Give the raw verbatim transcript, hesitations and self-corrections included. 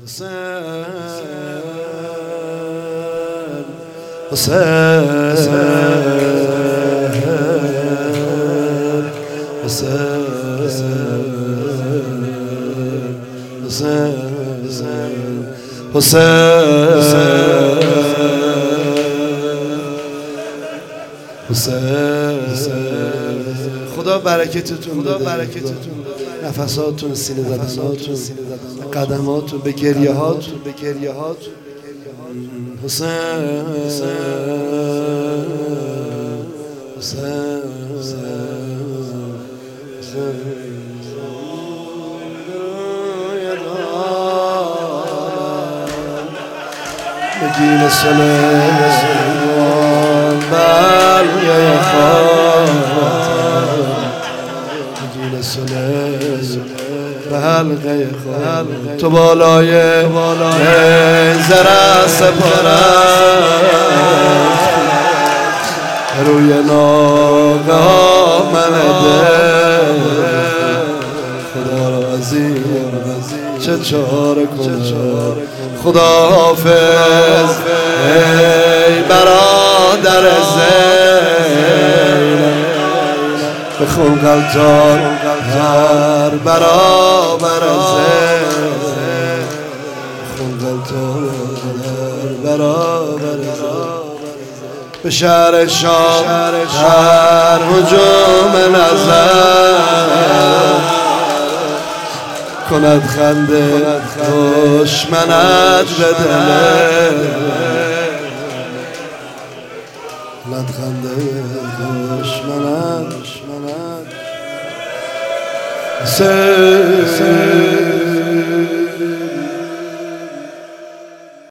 خدا برکتتون خدا برکتتون نفساتون، سینه زدناتون، قدماتون، به گریه هاتون، به گریه هاتون. حسین حسین حسین مدينة سلام بل يا خالد مدينة سلام بحلقه خالد تو بالای زره سپارم روی ناگه ها منده خدا را عزیز چه چاره کنم خدا حافظ ای برادر زین بخون قلتان هر برابر زین بخون قلتان هر برابر زین به شهر شام هر هجوم نظر کند خنده دشمنت به دله کند خنده دشمنت